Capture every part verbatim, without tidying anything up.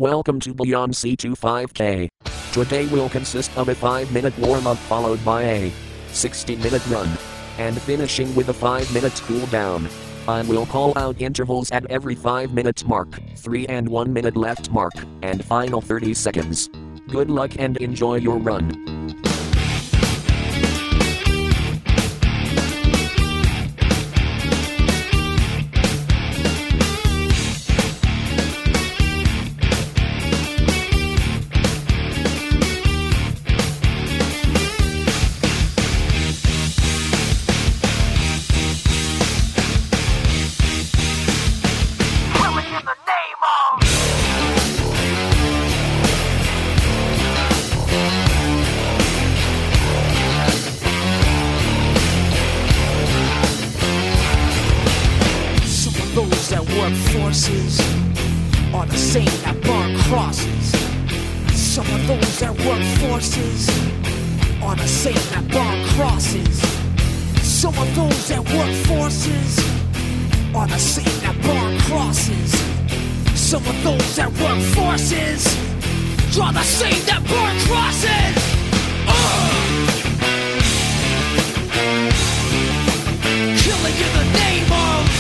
Welcome to Beyond C twenty-five K. Today will consist of a five minute warm-up followed by a sixty minute run, and finishing with a five minute cool down. I will call out intervals at every five minutes mark, three and one minute left mark, and final thirty seconds. Good luck and enjoy your run. Forces are the same that burn crosses. Some of those that work forces are the same that burn crosses. Some of those that work forces are the same that burn crosses. Some of those that work forces are the same that burn crosses. Uh! Killing in the name of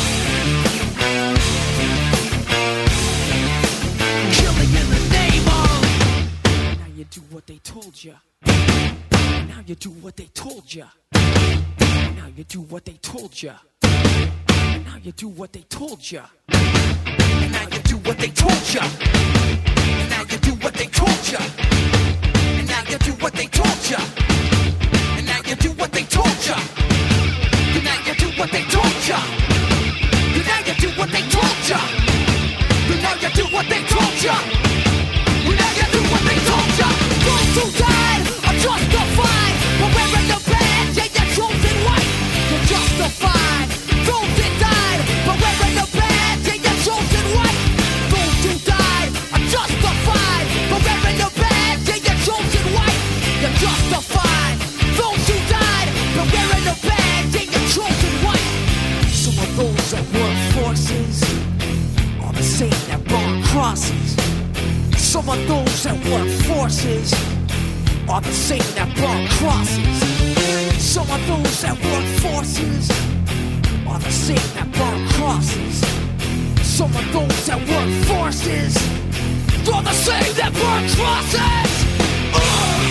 do what they told ya. Now you do what they told ya. Now you do what they told ya. Now you do what they told ya. Now you do what they told ya. Now you do what they told ya. And now you do what they told ya. And now you do what they told ya. And now you do what they told ya. And now you do what they told ya. And now you do what they told ya. And now you do what they told ya. Those who died are justified. But wearing the badge, yeah, you're chosen white. You're justified. Those that died, but wearing the badge, yeah, you're chosen white. Those who died are justified. But wearing the badge, yeah, you're chosen white. You're justified. Those who died, but wearing the badge, yeah, you're chosen white. Some of those that work forces are the same that burn crosses. Some of those that work forces are the same that burn crosses. Some of those that work forces are the same that burn crosses. Some of those that work forces are the same that burn crosses. Uh!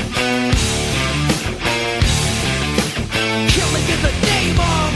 Killing in the name of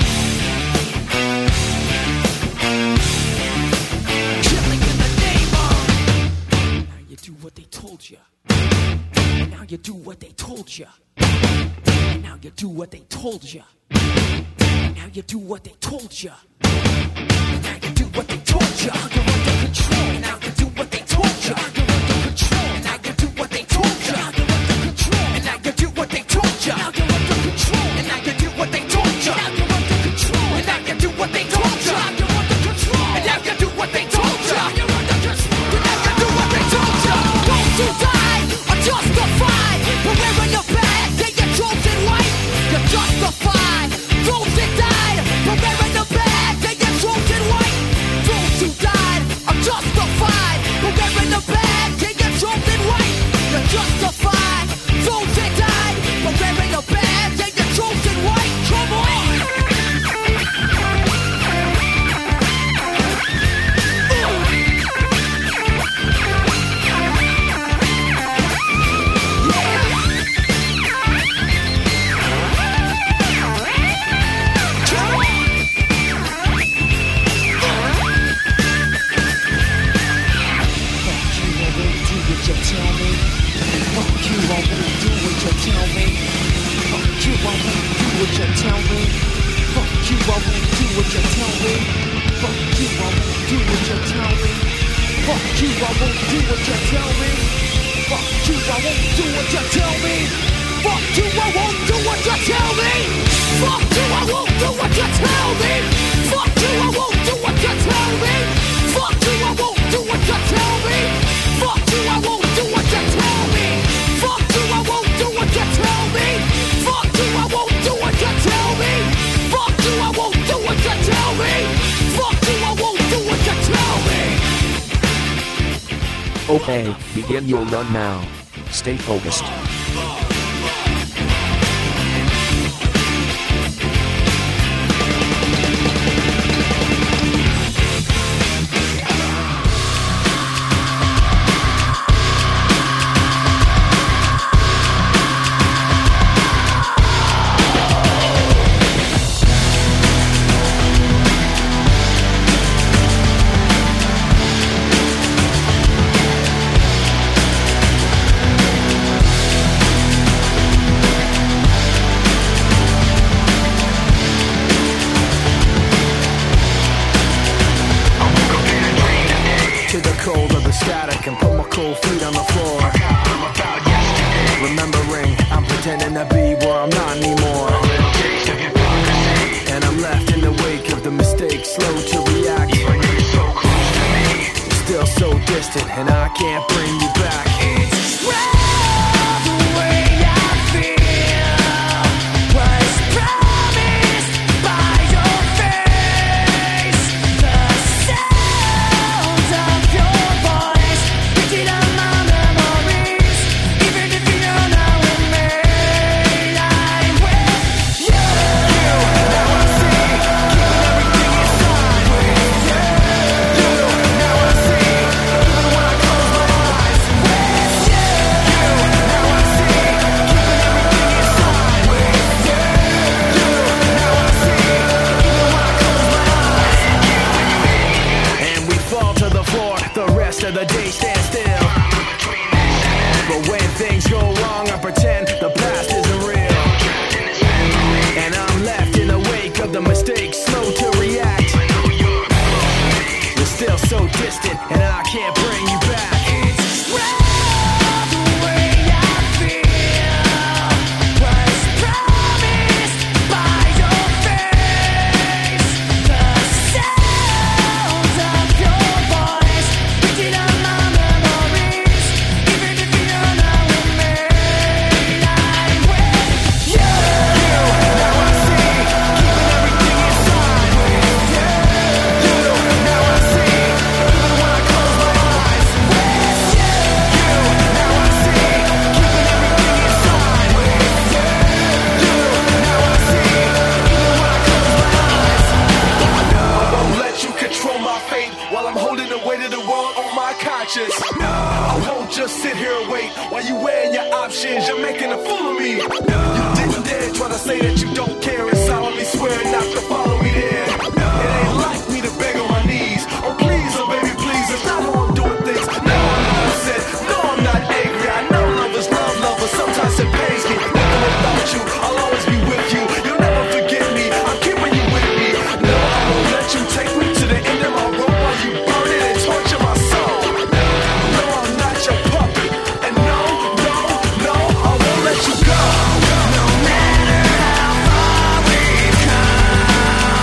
do what they told you. And now you do what they told you. And now you do what they told you. And now you do what they told you. And now you do what they told you. You're under control. And now you do what they told you. You're under control. And now you do what they told you. You're under control. And now you do what they told you. Now you're under control. And now you do what they told you. Now you're under control. And now you do what they told you. You're under control. And now you do what they told you. You're under control. And now you do what they told you. Those who died are justified. But wearing the badge, yeah, you're chosen white. You're justified. Those that died, but wearing the badge, yeah, you're chosen white. Those who died are justified. But wearing the badge, yeah, you're chosen white. You're justified. Those that died, but wearing the badge, yeah, you're chosen white. Come on. Okay, begin your run now. Stay focused. Cold of the static and put my cold feet on the floor. Remembering I'm pretending to be where I'm not anymore. And I'm left in the wake of the mistakes, slow to react. Still so distant and I can't bring you back. It's round the way I feel was promised by your face. The sound of your voice picking up my memories. Even if you don't know with me, I'm with you. Now I see, keeping everything inside with you. Now I see, even when I close my eyes with you. Now I see, keeping everything inside with you. Now I see, even when I close my eyes. And we fall to the floor, the rest of the day stand still. But when things go wrong, I pretend the past isn't real. And I'm left in the wake of the mistakes, slow to react. You're still so distant, and I can't bring you back. It's round the way I feel was promised by your face. The sound of your voice picking up my memories. Even if you don't know with me, I'm with you. Now I see, keeping everything inside with you. Now I see, even when I close my eyes with you. Now I see, keeping everything inside with you. Now I see, even when I close my eyes. I won't let you control my fate while I'm holding the weight of the world on my conscience. I won't just sit here and wait while you weighing your options. You're making a fool of me. You didn't dare try to say that you don't care and solemnly swear not to follow me there. It ain't like me to beg on my knees. Oh please, oh baby, please. It's not how I'm doing things. No, I'm upset. No, I'm not angry. I know love is love, love, but sometimes it pains me. Never without you, I'll always be with you. You'll never forget me. I'm keeping you with me. No, I won't let you take me to the end of my rope while you burn it and torture my soul. No, I'm not your puppet. And no, no, no, I won't let you go. No matter how far we've come.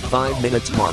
five minutes mark.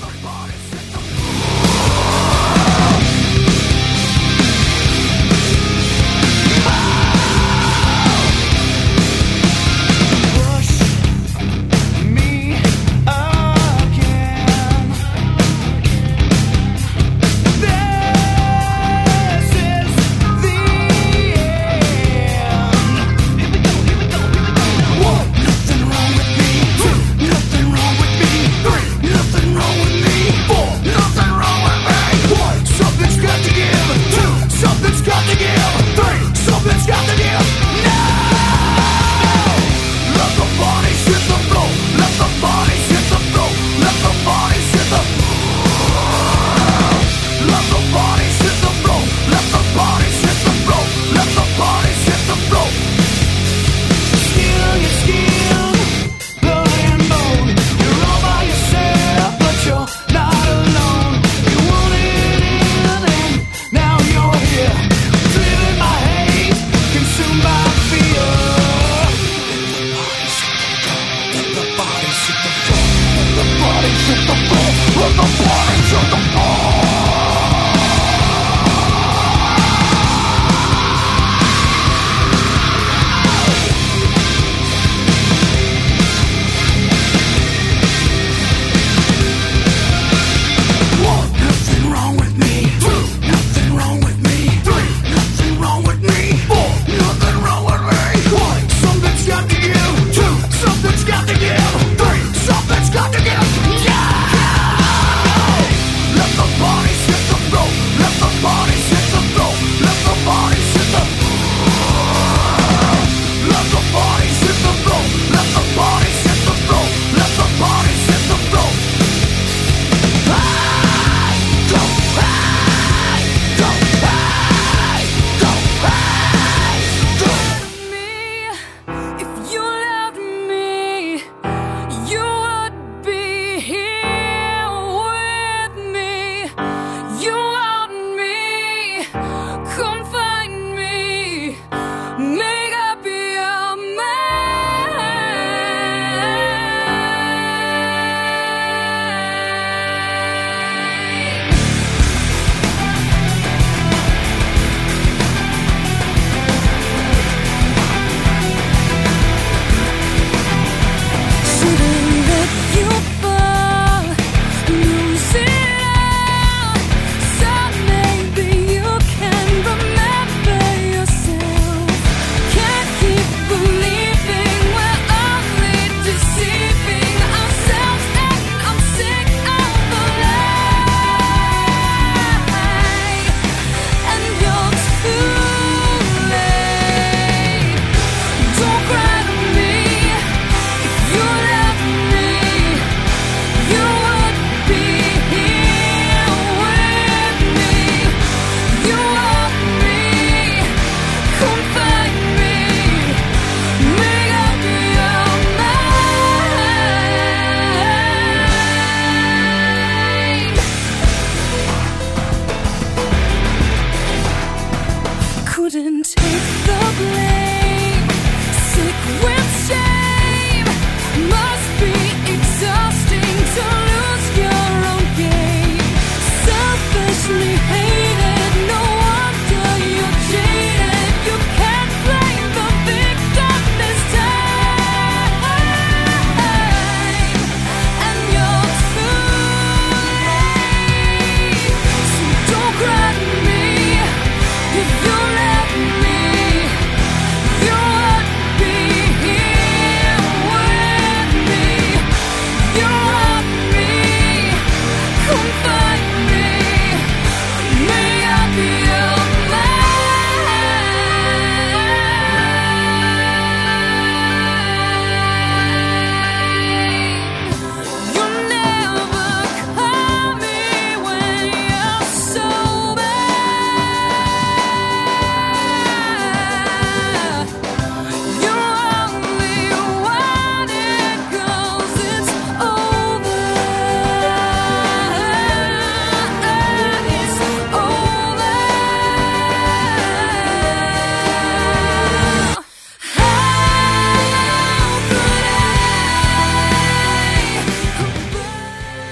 Something's got to give. Yeah!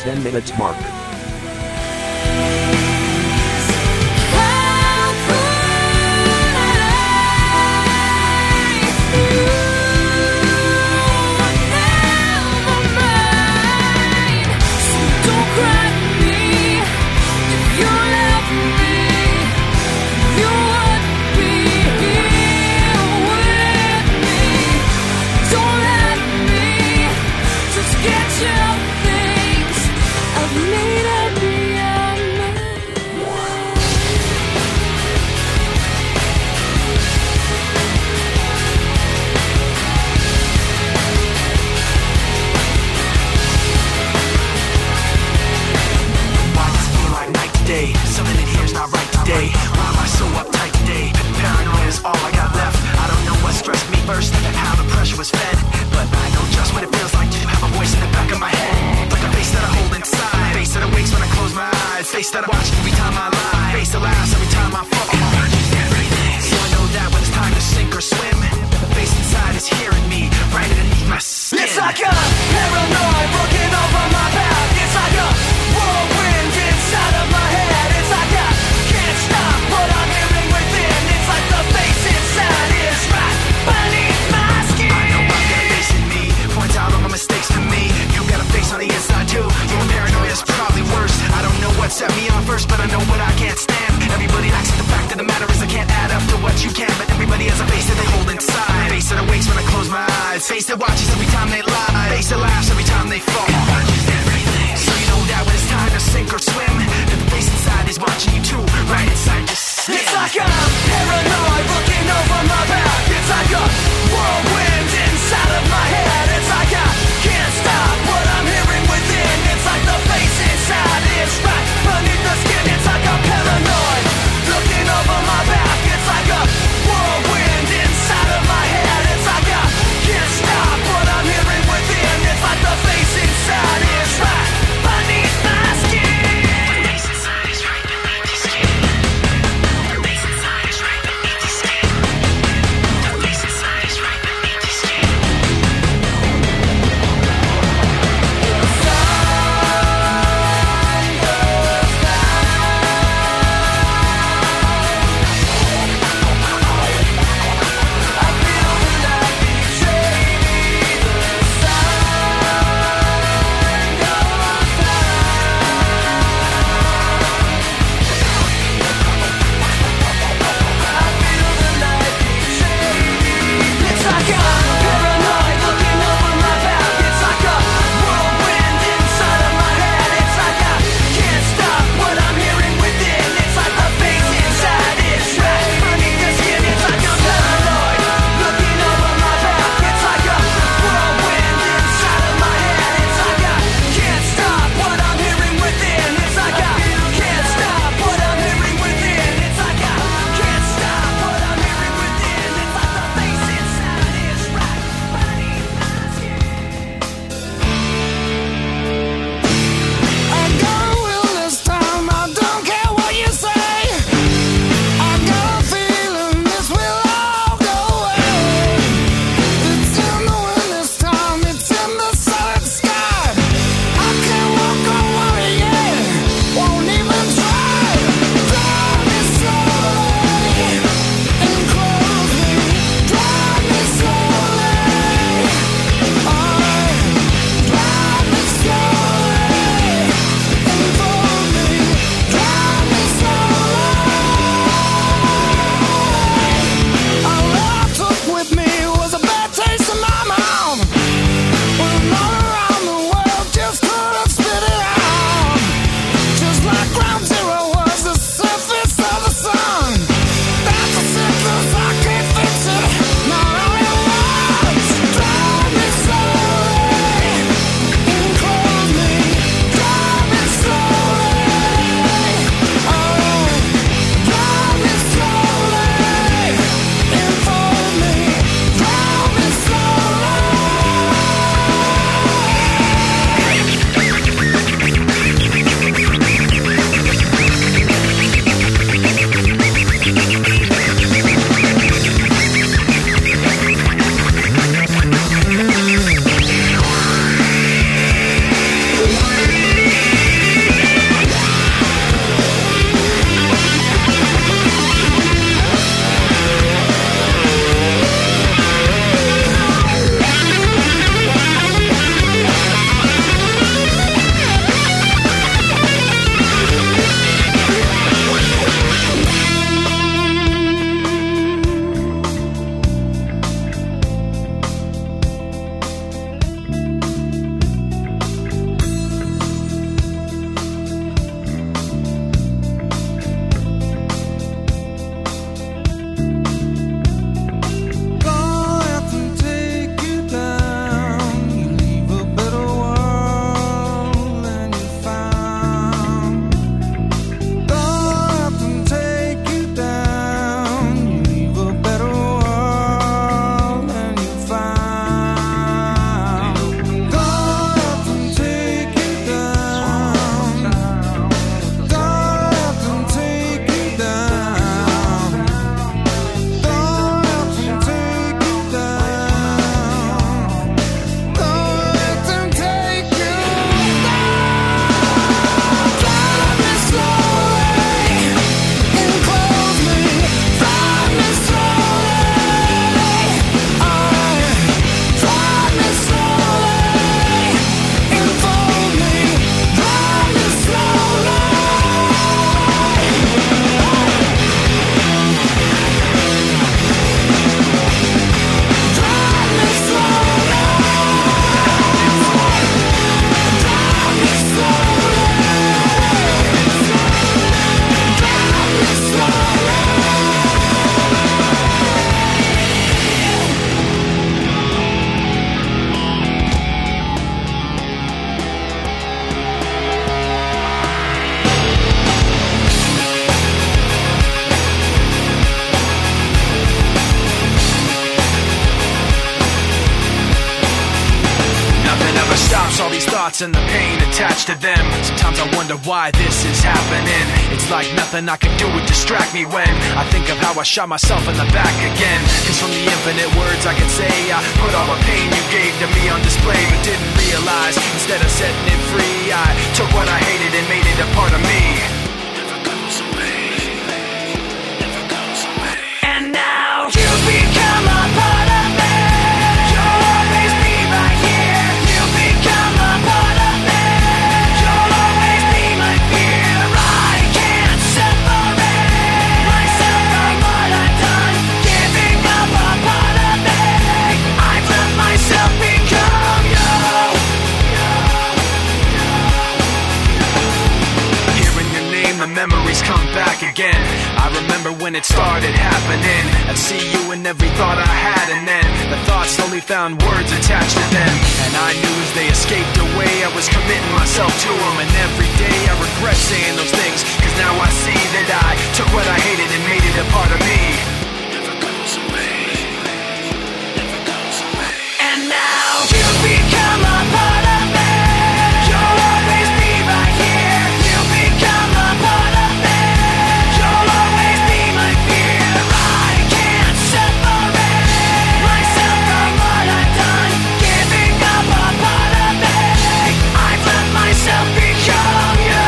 ten minutes mark. Something in here's not right today. Why am I so uptight today? Paranoia is all I got left. I don't know what stressed me first and how the pressure was fed, but I know just what it feels like to have a voice in the back of my head, like a face that I hold inside, face that awakes when I close my eyes, face that I watch every time I lie, face that laughs every time I fall. So I know that when it's time to sink or swim, the face inside is hearing me right underneath my skin. It's like a paranoid looking over my back. It's like a whirlwind inside of my head. Mistakes to me, you got a face on the inside too. Your paranoia is probably worse. I don't know what set me on first, but I know what I can't stand. Everybody acts like the fact of the matter is I can't add up to what you can, but everybody has a face that they hold inside. Face that awakes when I close my eyes. Face that watches every time they lie. Face that laughs every time they fall. So you know that when it's time to sink or swim, that the face inside is watching you too, right inside your skin. It's like I'm paranoid looking over my back. It's like a whirlwind inside of my head. It's like I can't stop what I'm hearing within. It's like the face inside is right beneath the skin. It's like I'm paranoid looking over my back. It's like a whirlwind inside of my head. It's like I can't stop what I'm hearing thoughts and the pain attached to them. Sometimes I wonder why this is happening. It's like nothing I can do would distract me when I think of how I shot myself in the back again. Cause from the infinite words I can say, I put all the pain you gave to me on display, but didn't realize instead of setting it free, I took what I hated and made it a part of me. Never goes away, never goes away. And now you become a part of me. You'll always be right here. You become a part of me. You'll always be my fear. I can't separate myself from what I've done. Giving up a part of me. I've let myself become you. Hearing your name, the memories come back again. I remember when it started happening. I'd see you in every thought I had, and then the thoughts slowly found words attached to them. And I knew as they escaped away, I was committing myself to them. And every day I regret saying those things, cause now I see that I took what I hated and made it a part of me. Never goes away, never goes away. And now you become a part of me. You'll always be right here. You become a part of me. You'll always be my fear. I can't separate myself from what I've done. Giving up a part of me. I've let myself become you.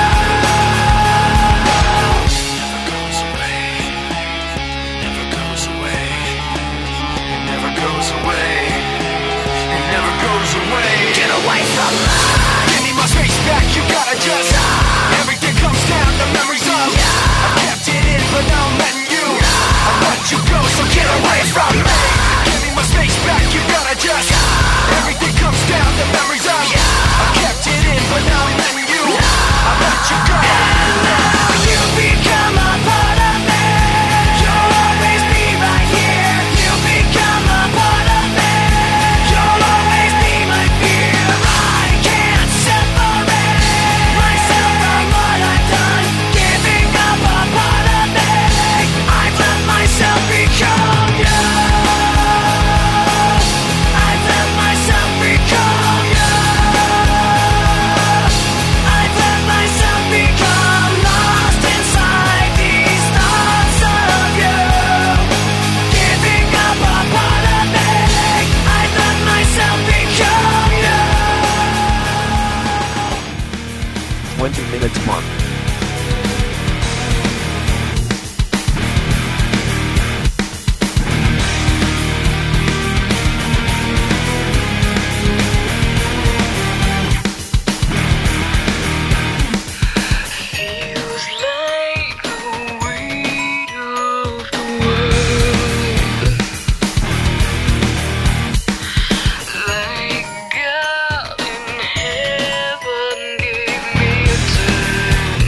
Never goes away. Never goes away. It never goes away. It never goes away. Get away from me. Give me my space back. You gotta just. Everything comes down to memories of. I kept it in, but now I'm letting you. I let you go, so get away from me. Give me my space back. You gotta just. Everything comes down to memories of. I kept it in, but now I'm letting you. I let you go. And now you become a part of me. You'll always be right here. You become a part of me. You'll always be my fear. I can't separate myself from what I've done. Giving up a part of me. I've let myself become you. I've let myself become you. I've let myself become lost inside these thoughts of you. Giving up a part of me. I've let myself become you. twenty minutes mark. Feels like the weight of the world, like God in heaven gave me a touch.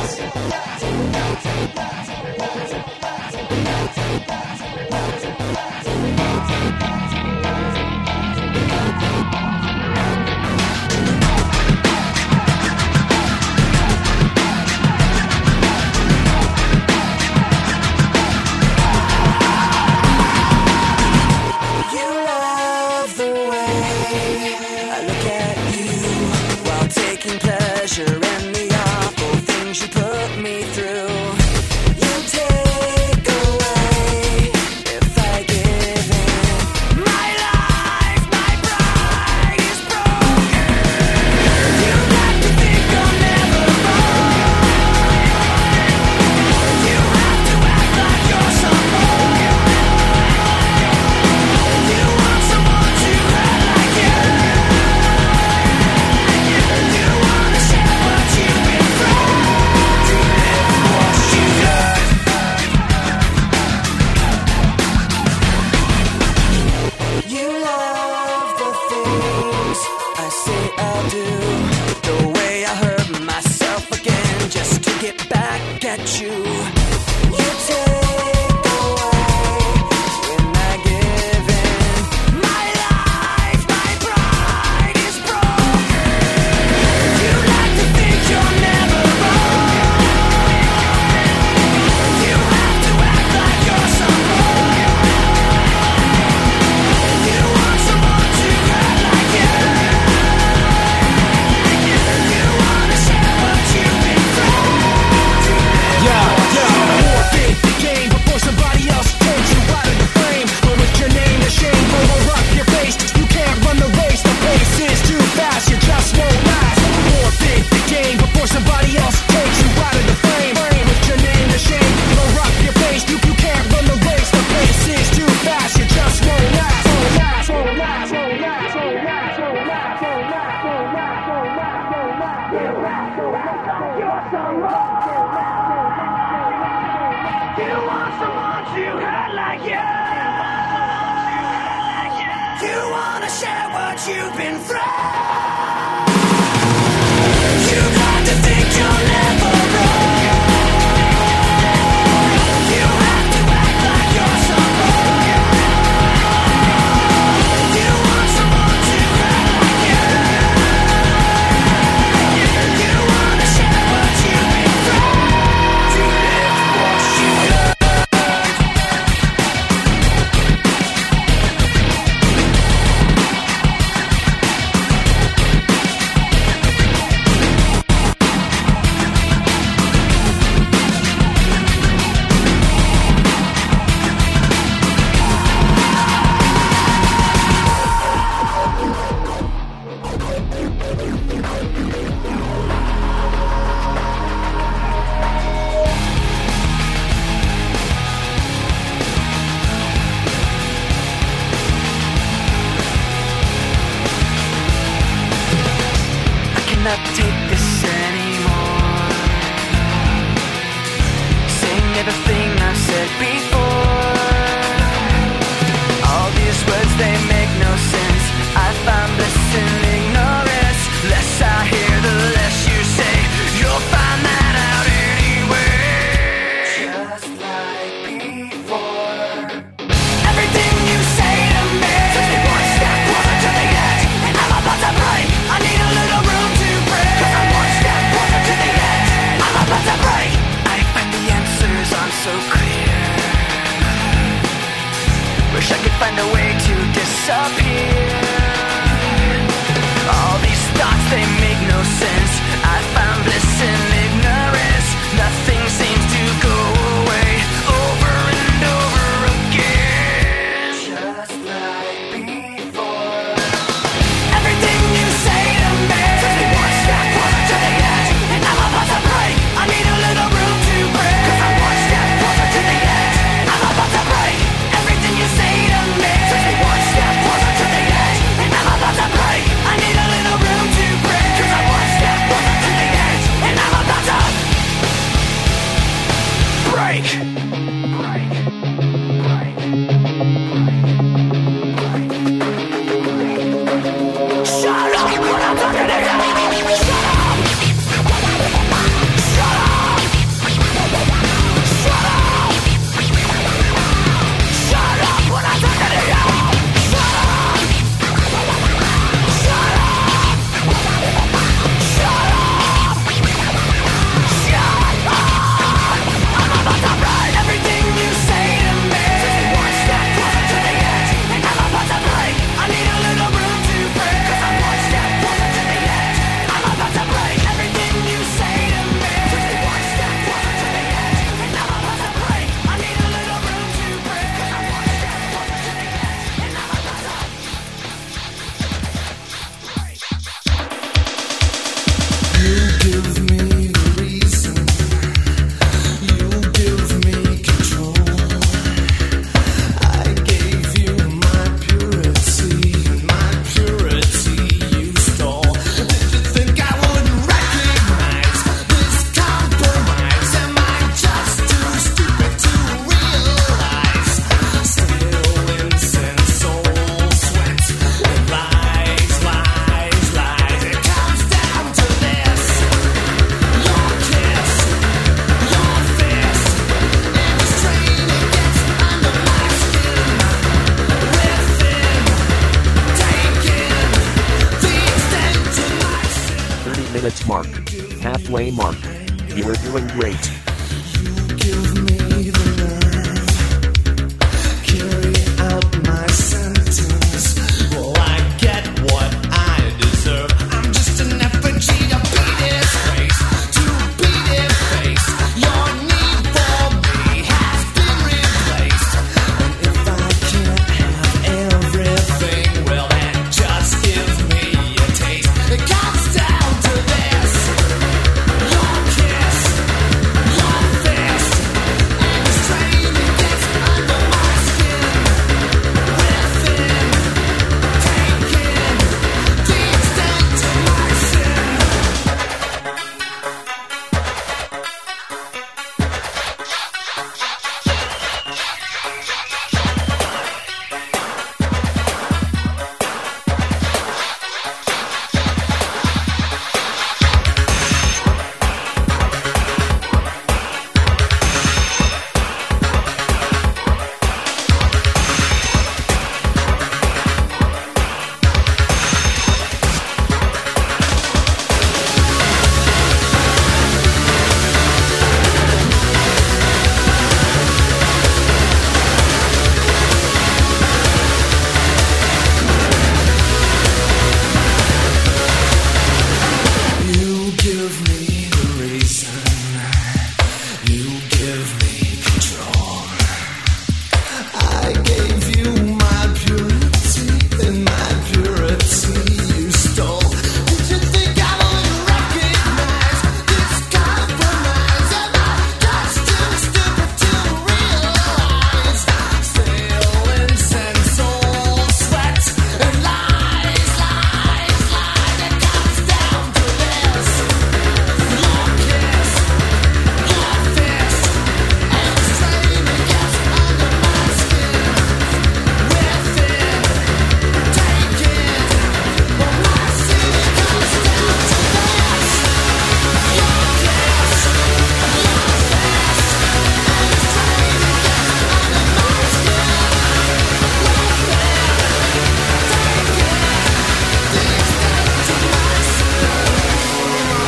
so clear. minute mark. Halfway mark. You are doing great. Give me the nerve, carry out my sentence. Will I get what I deserve? I'm just an effigy to beat his face, to beat his face. Your need for me has been replaced. And if I can't have everything, well then just give me a taste. It comes down to this: your kiss, your fist, and the strain that gets under my skin. Within, taking the extent to my sin. You give me the reason. You give me control. I gave you my purity, and my purity you stole. Did you think I would recognize this compromise? Am I just too stupid to realize? Stale incense, old sweat, and lies, lies, lies. It comes down to this: your kiss, your fist, and the strain that gets under my skin. Within, taking, but my sin comes down to this: your kiss, your fist, and the strain that gets under my skin. Within, taking the extent to my sin.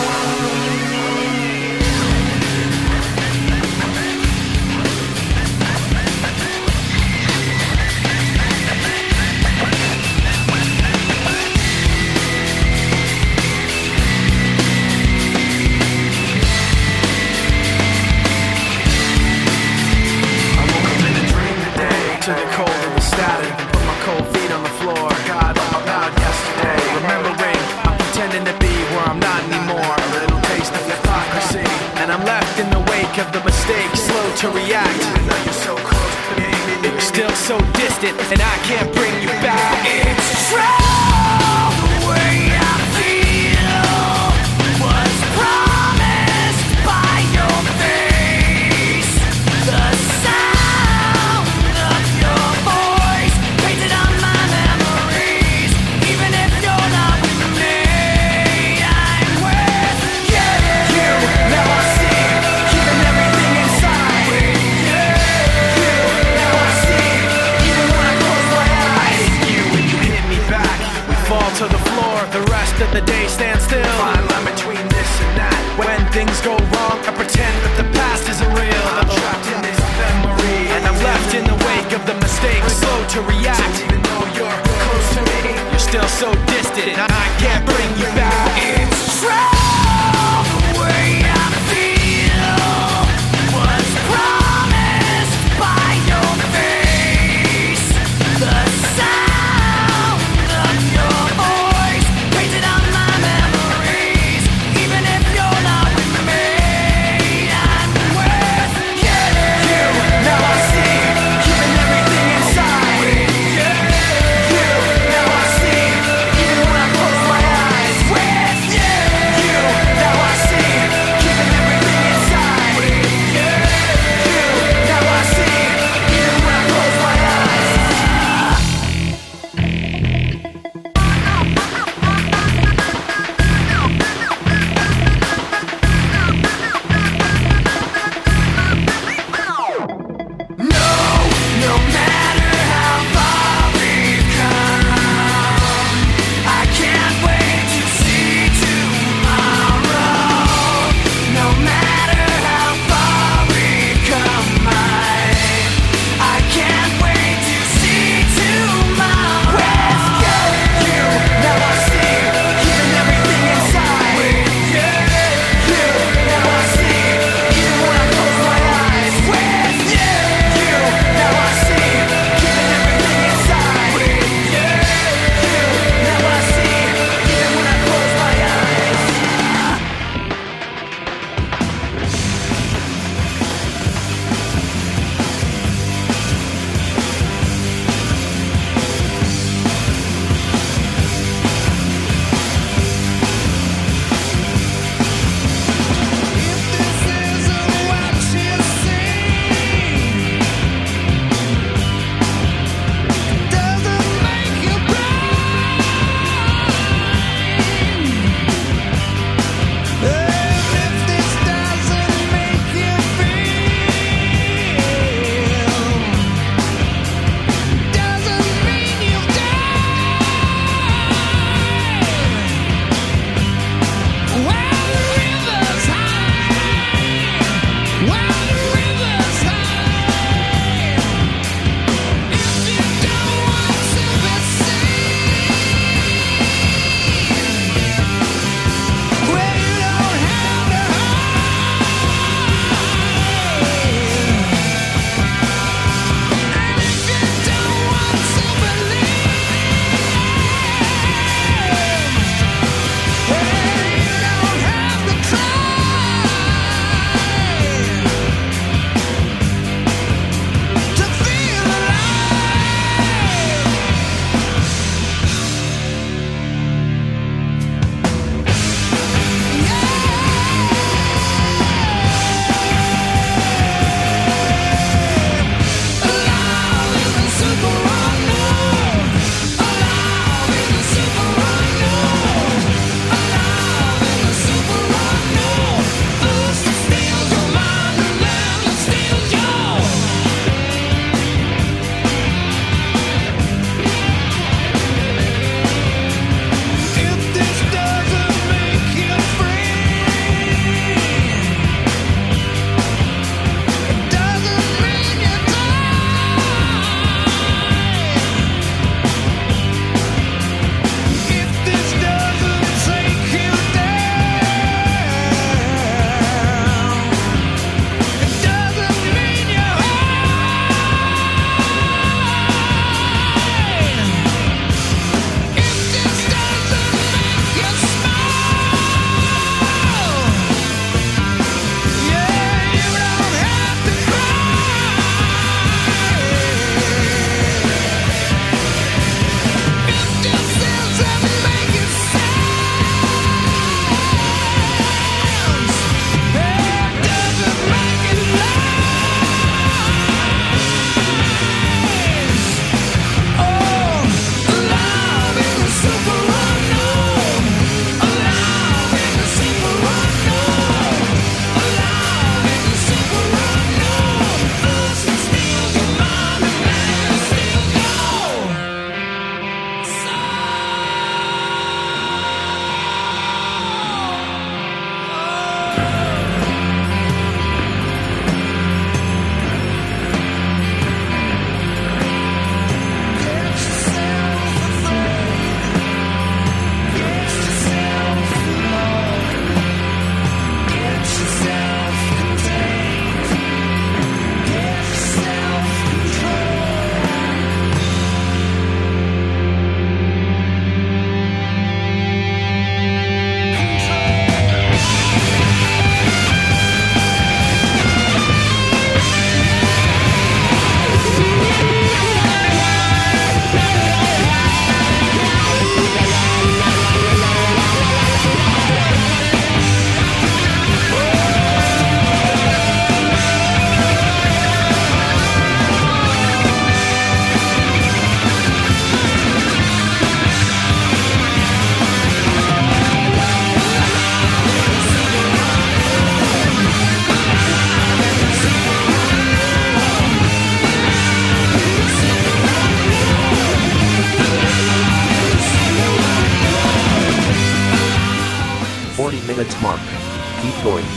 To the cold of the static, put my cold feet on the floor. God, I'm about yesterday. Remembering, I'm pretending to be where I'm not anymore. A little taste of hypocrisy, and I'm left in the wake of the mistake, slow to react. Even though you're so close to me, you're still so distant, and I can't bring you back. It's true, the way I feel was promised by your face. The sound of your voice painted on my memories. Even if you're not with me, I'm with you. You, now I see, keeping everything inside. You, you, now I see, even when I close my eyes. You, when you hit me back, we fall to the floor. The rest of the day stand still. Fine line between this and that. When things go wrong, I pretend that the past isn't real. I'm trapped in this memory, and I'm left in the wake of the mistakes, slow to react. So even though you're close to me, you're still so distant, I can't bring you back. It's true, the way I feel was promised by your face. The sound of your voice painted on my memories. Even if you're not with me, I'm with you. You, now I see, keeping everything inside. You, now I see, even when I close forty minutes mark. Keep going.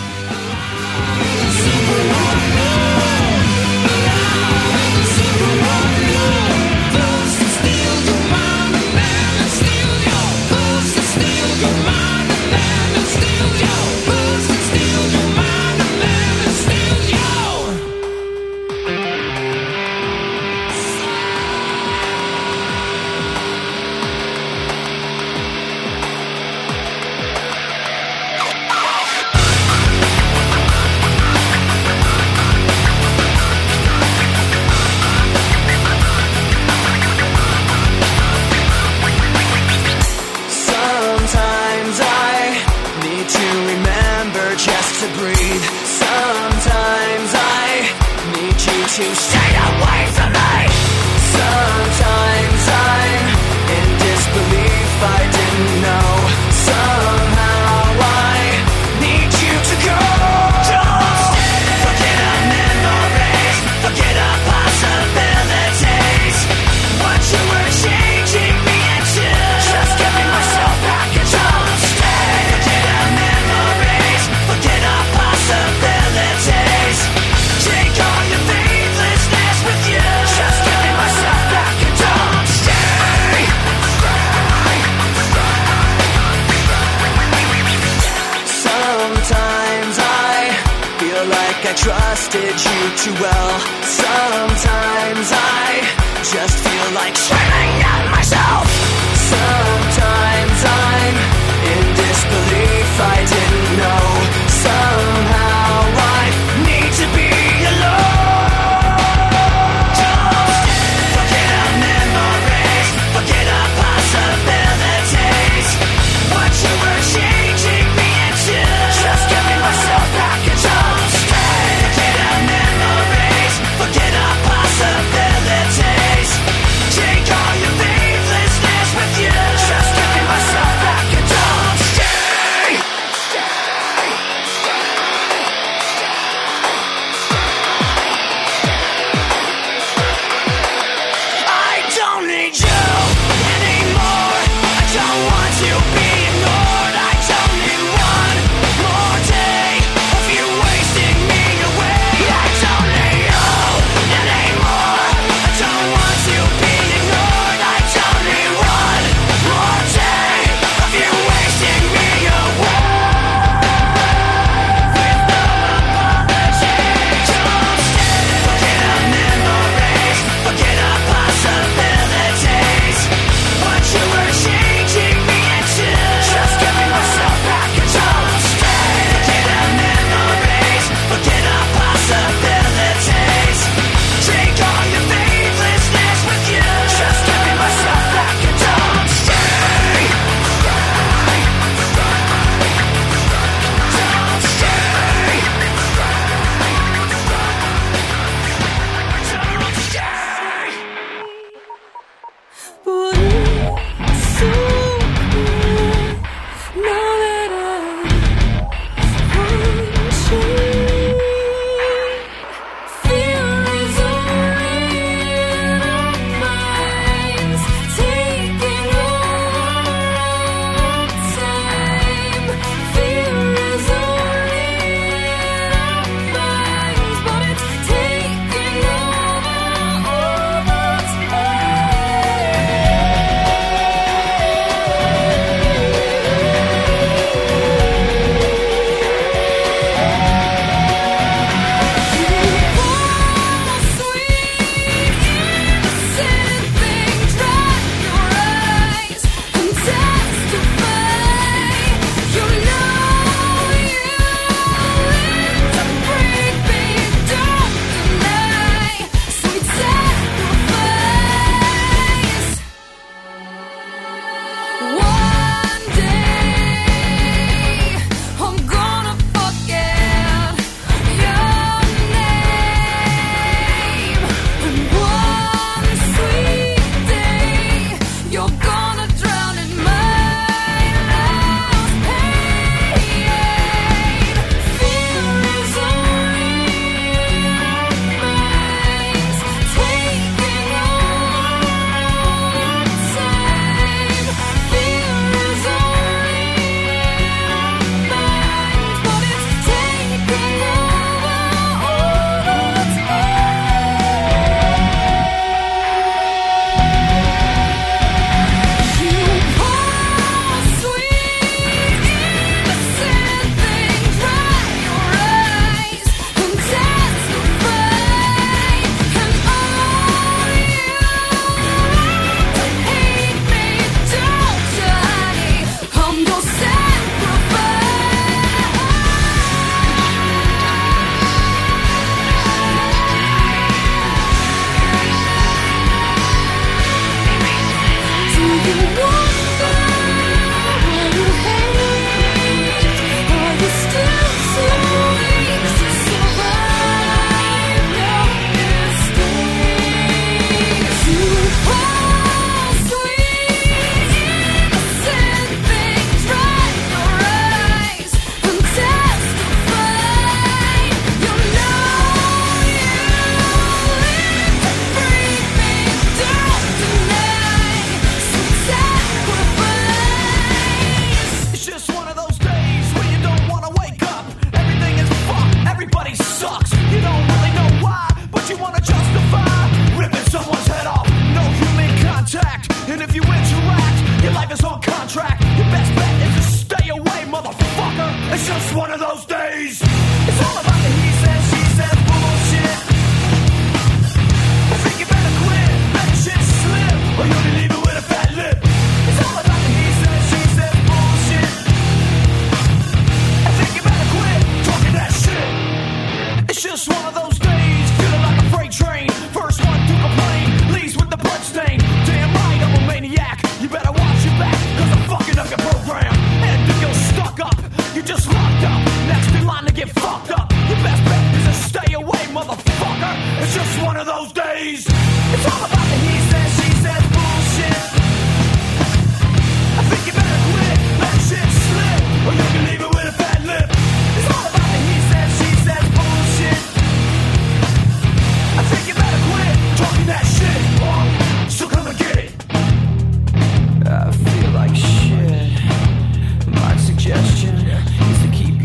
Sometimes I need to remember just to breathe. Sometimes I need you to stay away from me. Sometimes I'm in disbelief, I didn't know. Somehow I need you to go. Don't stay. Forget our memories, forget our possibilities. What you were changing me into, just giving myself back and don't stay. Forget our memories, forget our possibilities. Take all your faithlessness with you, just giving myself back and don't stay. Sometimes I feel like I trusted you too well. Sometimes I just feel like screaming at myself. Sometimes I'm in disbelief, I didn't know. Somehow I need to be alone. Don't stay. Forget our memories, forget our possibilities. What you were changing me into, just giving myself back and don't stay. Forget our memories, forget our possibilities. Take all your faithlessness with you, just giving myself back and don't stay.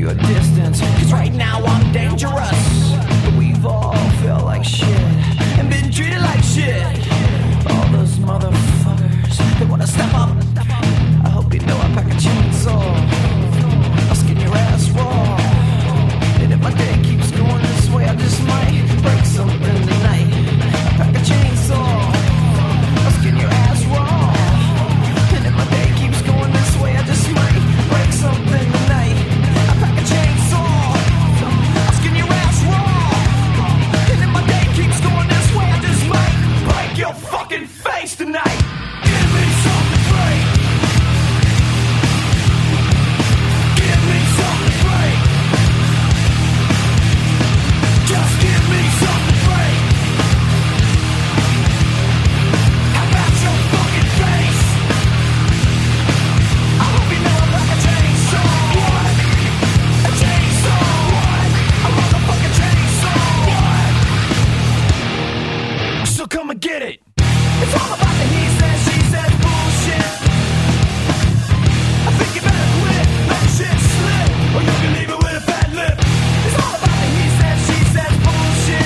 your distance. Cause right now I'm dangerous. We've all felt like shit and been treated like shit. All those motherfuckers, they wanna step up. I hope you know I pack a chainsaw. I'll skin your ass raw. And if my day keeps going this way, I just might break something tonight. I pack a chainsaw. I'll skin your ass raw. And if my day keeps going this way, I just might break something tonight. I pack a chainsaw. I'll skin your ass raw. And if my day keeps going this way, I just might break your fucking face tonight. Give me something to break. Give me something to break. Just give me something to break. How about your fucking face? I hope you know I'm like a chainsaw. What? A chainsaw. What? A motherfucking chainsaw. What? So come and get it. It's all about the he says, she says bullshit. I think you better quit, let shit slip, or you can leave it with a fat lip. It's all about the he says, she says bullshit.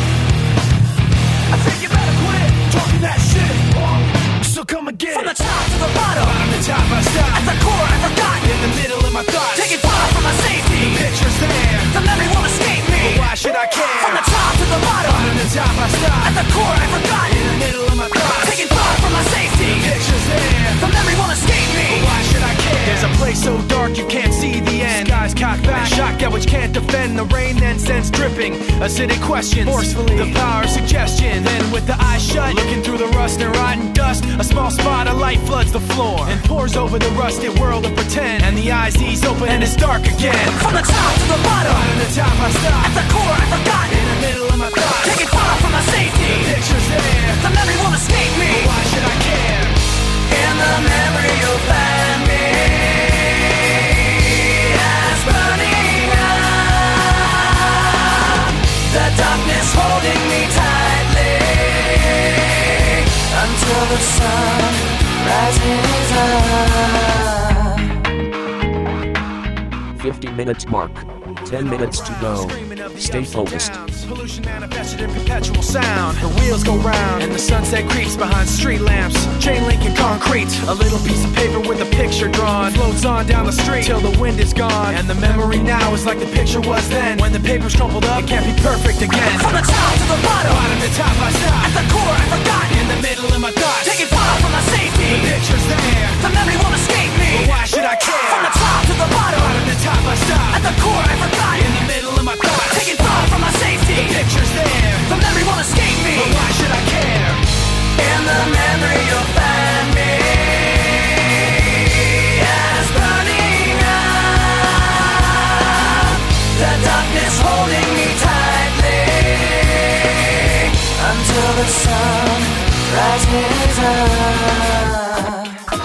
I think you better quit talking that shit. So come and get From it. the top to the bottom, Bottom to top, I stop. at the core I forgot. In the middle of my thoughts, Taking far from my safety, pictures there. the memory won't escape me. But why should I care? From the top to the bottom, Bottom to top, I stop. at the core I forgot. In the middle of my thoughts, Taking far from my safety, pictures there. the memory won't escape me. But why should I care? There's a place so dark you can't see the end. Skies cocked back, shock at which can't defend. The rain then sends dripping, acidic questions forcefully. The power of suggestion. Then with the eyes shut, looking through the rust and rotten dust, a small spot of light floods the floor and pours over the rusted world of pretend. And the eyes ease open and it's dark again. From the top to the bottom, Bottom to top, I stop. at the core I forgot. In the middle of my thoughts, Taking far from my safety, pictures there. the memory won't escape me. But why should I care? In the memory you'll find me as burning up, the darkness holding me tightly until the sun rises up. fifty minutes mark. ten minutes to go. Stay focused. Pollution manifested in perpetual sound. The wheels go round and the sunset creeps behind street lamps. Chain link and concrete. A little piece of paper with a picture drawn floats on down the street till the wind is gone. And the memory now is like the picture was then. When the paper's crumpled up, it can't be perfect again. From the top to the bottom, Bottom to top, I stop. at the core I forgot. In the middle of my thoughts, Taking far from my safety, the picture's there. the memory won't escape me. But why should I care? From the top to the bottom, Bottom to top, I stop. at the core I forgot. In the middle of my thoughts, Taking far from my safety, the picture's there. the memory won't escape me. But why should I care? In the memory you'll find me as burning up, the darkness holding me tightly until the sun rises up.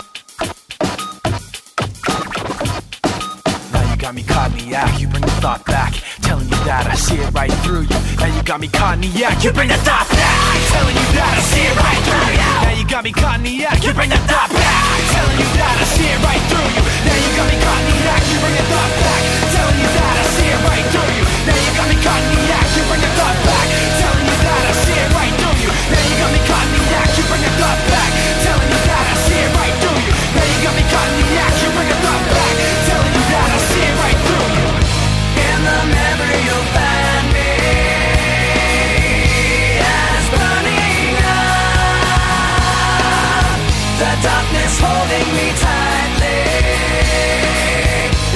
Now you got me caught in the act, you bring the thought back. Telling you that I see it right through you. Now you got me caught in the act, you bring the thought back. Telling you that I see it right through you. Now you got me caught in the act, you bring the thought back. Telling you that I see it right through you. Now you got me caught in the act, you bring the thought back. Telling you that I see it right through you. Now you got me caught in the act, you bring the thought back. Telling you that I see it right through you. Now you got me caught in the act, you bring the thought back. Telling you that I see it right through you. Now you got me caught in the act, you bring the thought back. Telling you that I see it right through you. In the memory you'll find me as burning up, the darkness holding me tightly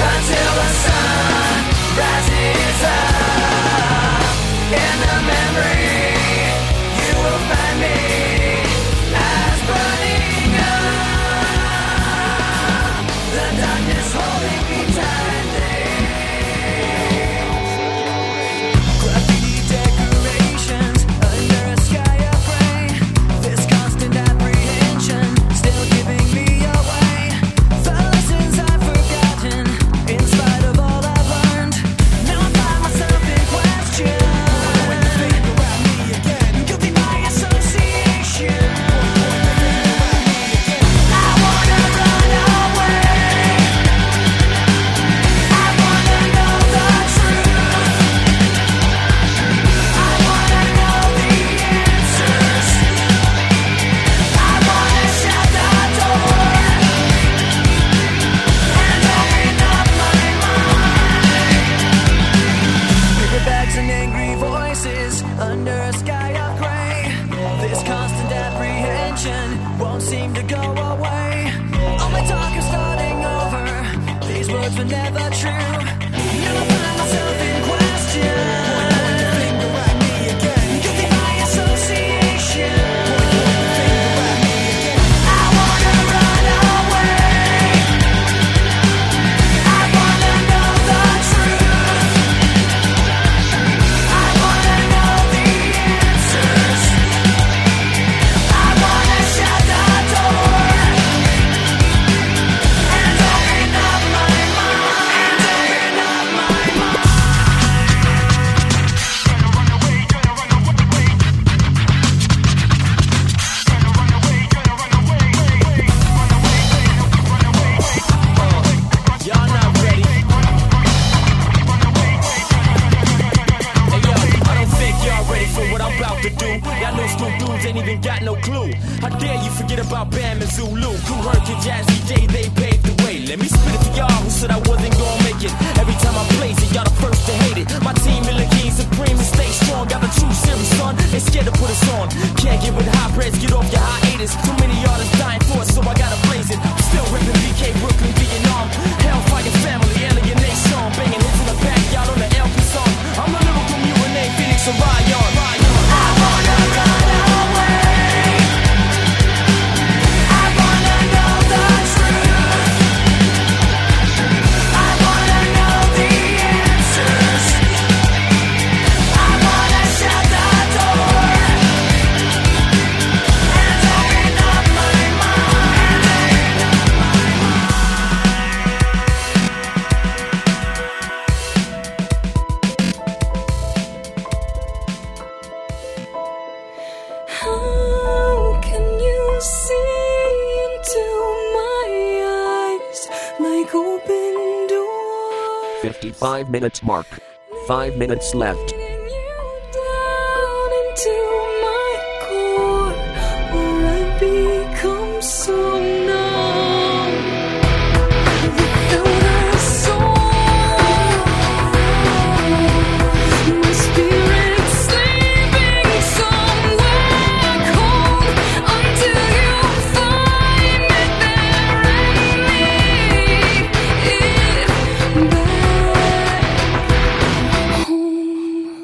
Now I find myself in question. Point the finger at me again. Guilty by association. Point the finger at me again. I wanna run away. I wanna know the truth. I wanna know the answers. I wanna shut the door and open up my mind. And open up my mind. Y'all not ready. Hey yo, I don't think y'all ready for what I'm about to do. Y'all know Snoop dudes ain't even got no clue. How dare you forget about Bam and Zulu? Cool Herc and Jazzy J, they paved the way. Let me spit it for y'all who said I wasn't gonna make it. Every time I blaze it, y'all the first to hate it. My team Miller King supreme and stay strong. Got the true serious son, they scared to put us on. Can't get with high praise, get off your hiatus. Too many artists dying for us, so I gotta blaze it. Still ripping B K, Brooklyn, Vietnam. Hellfire family, alienation. Banging hits in the back, y'all on the L P song. I'm a lyrical mutant, Phoenix and Ryan. I wanna run away. I wanna know the truth. I wanna know the answers. I wanna shut the door and open up my mind. How can you see into my eyes like open doors? fifty-five minutes mark. Five minutes left. Leading you down into my core, where I become so numb without a soul. My spirit's sleeping somewhere cold until you find it there and lead it back home.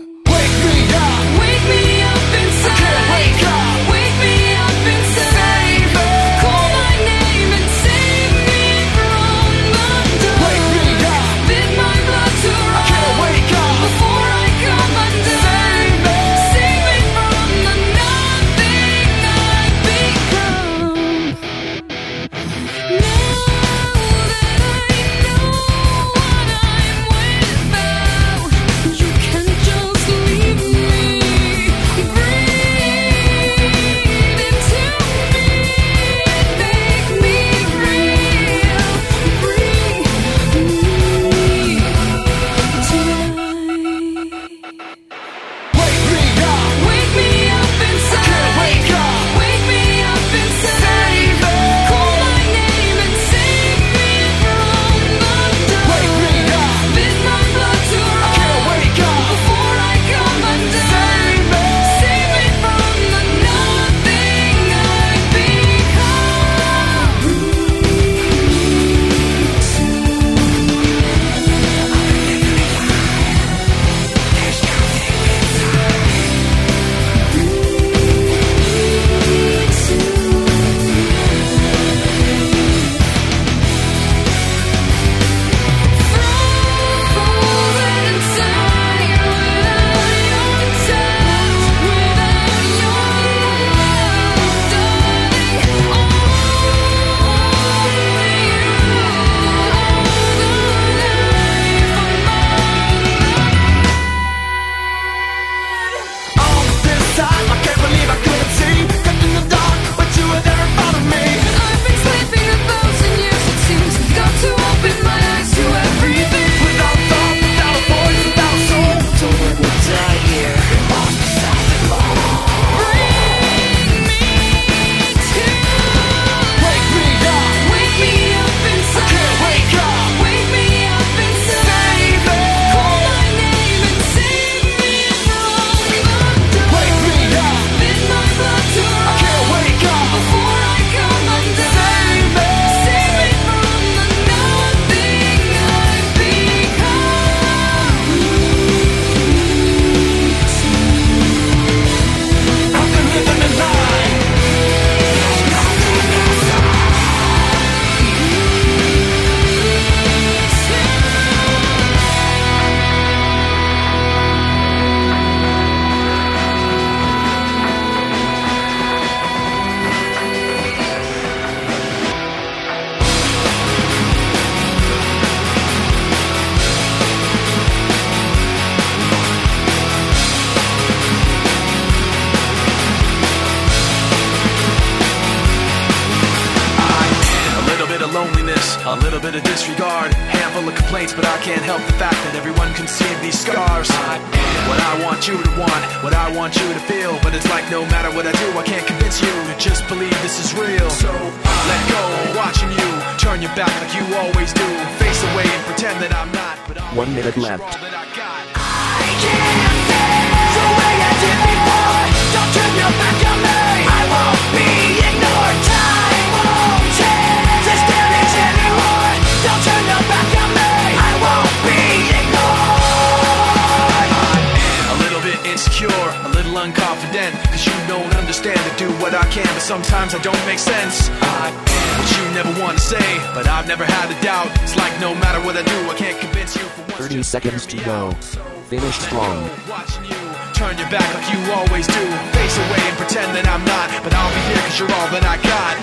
bit of disregard, handful of complaints, but I can't help the fact that everyone can see these scars. What I want you to want, what I want you to feel, but it's like no matter what I do, I can't convince you to just believe this is real. So let go, watching you turn your back like you always do, face away and pretend that I'm not. But I'll One minute left. all that I got. I can't feel the way I did before. Don't turn your back on me. I won't be ignored. Time won't change this damage anymore. Don't turn your back on me. I won't be ignored. A little bit insecure, a little unconfident, cause you don't understand to do what I can, but sometimes I don't make sense. I am what you never want to say, but I've never had a doubt. It's like no matter what I do, I can't convince you for once. thirty just seconds to go. Finish strong. Watching you turn your back like you always do, face away and pretend that I'm not, but I'll be here cause you're all that I got.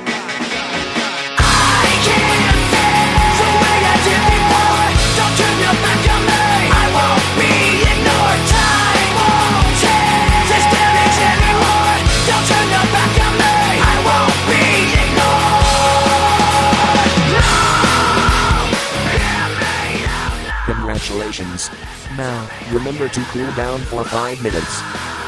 I can't feel the way I did before. Don't turn your back on me. I won't be ignored. Time won't change this damage anymore. Don't turn your back on me. I won't be ignored. No. Hear me out loud. Congratulations. Now, remember to cool down for five minutes.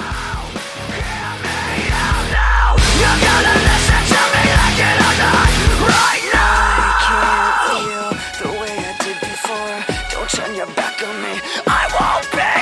You're gonna listen to me like it or not right now. I can't feel the way I did before. Don't turn your back on me. I won't be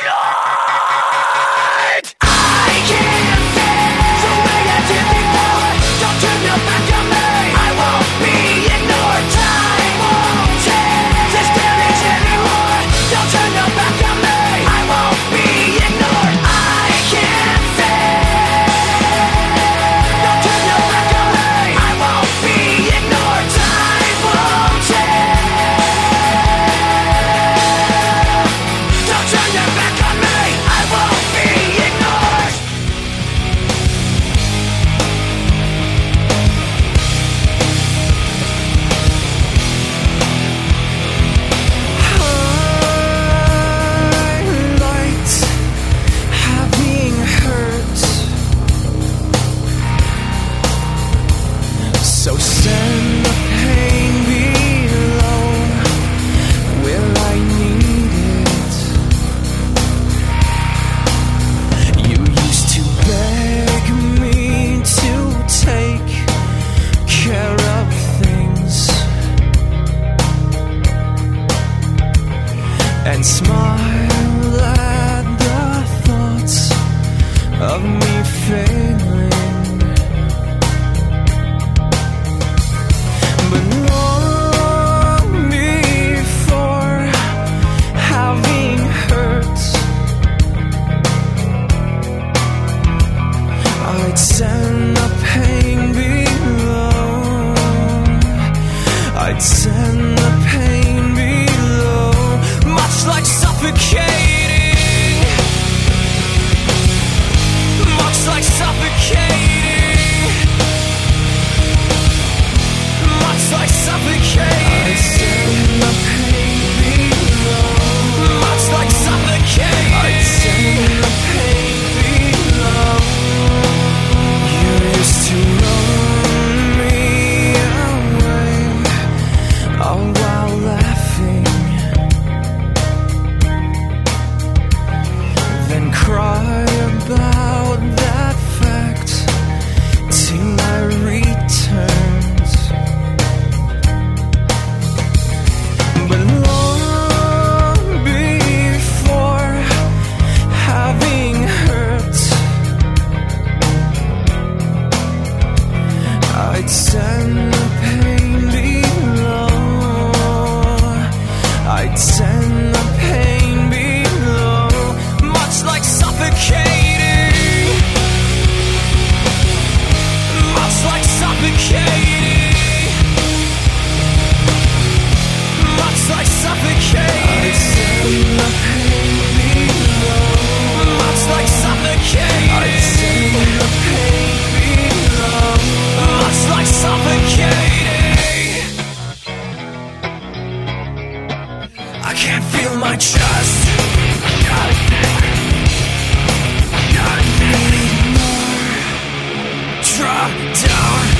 ignored. I can't feel the way I did before. Don't turn your back on me. I won't be ignored. Time won't change this damage anymore. Don't turn your back on me. I won't be ignored. I can't feel. Don't turn your back on me. I won't be ignored. Time won't change. Don't turn your back on me. I won't be ignored. Highlight having hurt. So send the pain below where I need it. You used to beg me to take care of things and smile at the thoughts of me failing. But long before having hurt, I'd send the pain below. I'd send the pain below, much like suffocating, much like suffocating, much like suffocating. I'd send the pain below, much like suffocating. I'd send the pain below. You used to run me away, all while laughing, then cry about that fact till I returned. But long before having hurt, I'd send the pain below. I'd send the pain below, much like suffocating, much like suffocating, much like suffocating. I'd send the pain below, much like suffocating. I'd send the pain below, much like suffocating. I can't feel my chest. Need more. Drop down.